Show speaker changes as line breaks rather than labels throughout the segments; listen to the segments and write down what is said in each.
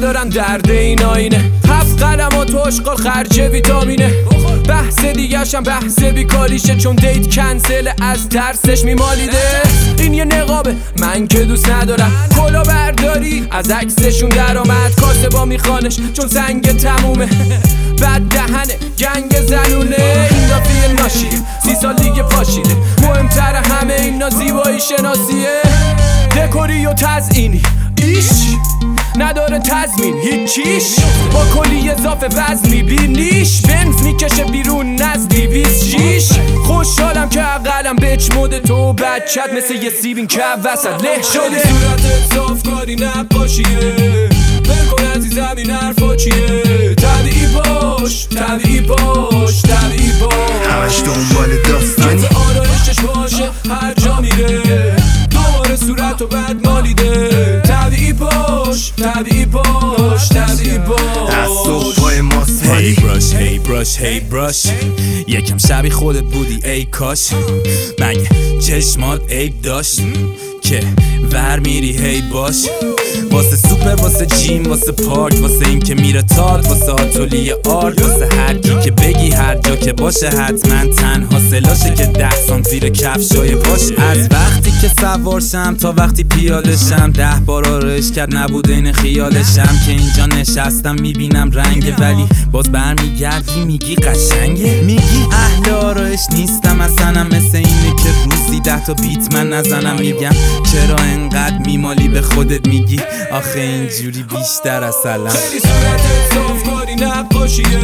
ندارن درد این آینه. 7 قلم و توشقال خرج ویتامینه. بحث دیگرشم بحث بیکاریشه، چون دیت کنسل از ترسش میمالیده. این یه نقابه من که دوست ندارم، کلا برداری از عکسشون درآمد. کاسبا میخوانش چون سنگ تمومه، بد دهنه گنگ زنونه. این دافیه ناشیه 30 سال دیگه پاشیده. مهمتر همه اینا زیبایی شناسیه. دکوری و تزئینی ایش نداره تضمین هیچیش. با کلی اضافه وزن میبینیش، بنز میکشه بیرون نزد 206. خوشحالم که عقلم بچموده تو بچت مثل یه سیبین که وسط له شده. صورتت صافکاری نقاشیه، بکن عزیزم این حرفا چیه. طبیعی باش طبیعی باش طبیعی باش،
همش دنبال داستانی
آرایشش باشه هر جا میره. دوباره صورتو بد مالیده. طبیعی باش طبیعی باش طبیعی باش.
از صبح پای ماسمالی
Hey brush, hey brush, hey brush. یکم شبیه خودت بودی ای کاش. مگه چشمات عیب داشت که ور میری هی باش. واسه سوپر واسه جیم واسه پارک، واسه این که میره تاد، واسه آتولیه آرت، واسه هر کی که بگی هر جا که باشه حتما تنها سلاشه که 10 سانت زیر کفشای پاشه. از وقتی که سوارشم تا وقتی پیادشم 10 بار آرایش کرد نبوده این خیالشم. که اینجا نشستم میبینم رنگه، ولی باز برمیگردی میگی قشنگه. میگی اهل آرایش نیستم اصلا، مثل اینه که روزی 10 تا بیت من نزنم. میگم چرا انقدر میمالی، به خودت میگی آخه اینجوری بیشتر اصلا.
خیلی صورتت صافکاری نقاشیه،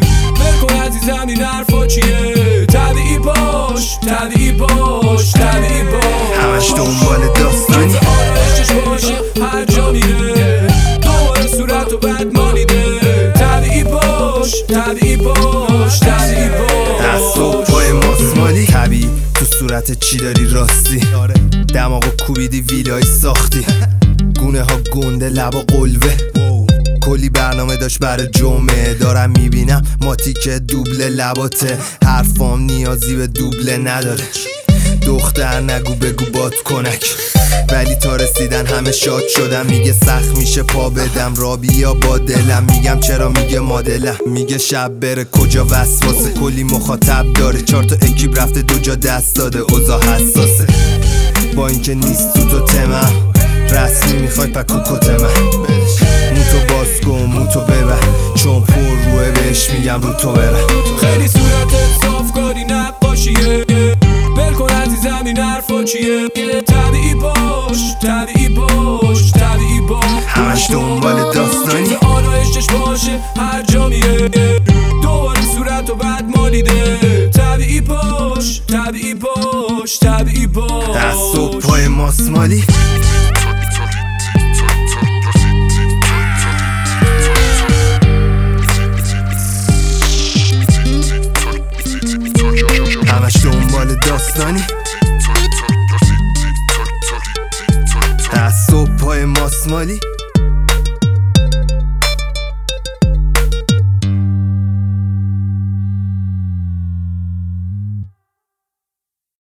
بکن عزیزم این حرفا چیه. طبیعی باش طبیعی باش طبیعی باش،
همش دنبال داستانی
آرایشش باشه هر جا میره. دوباره صورتو بد مالیده. طبیعی باش طبیعی باش طبیعی باش.
از صبح پای ماسمالی طبیعی تو صورت چی داری راستی. دماغو کوبیدی ویلای ساختی، گونه ها گنده لبا قلوه. کلی برنامه داشت برای جمعه، دارم میبینم ماتیک دوبل لباته. حرفام نیازی به دوبله نداره، دختر نگو بگو باد کنک. ولی تا رسیدن همه شاد شدم. میگه سخت میشه پا بدم را بیا با دلم. میگم چرا میگه مادلم. میگه شب بره کجا وسواسه، کلی مخاطب داره. 4 تا اکیب رفته 2 جا دست داده، اوضاع حساسه. با اینکه نیست تو تمم رسمی میخوای پکو کتمم. موتو باز کن موتو ببر، چون پر روه بهش میگم رو تو برم.
خیلی صورتت صافکاری نقاشیه، بلکن عزیزم این حرفا چیه. طبیعی باش طبیعی باش طبیعی باش،
همش دنبال داستانی
آرایشش باشه هر جا میره. دوباره صورتو بد مالیده. طبیعی باش طبیعی باش طبیعی باش.
از صبح پای ماسمالی همش دنبال داستانی. از صبح پای ماسمالی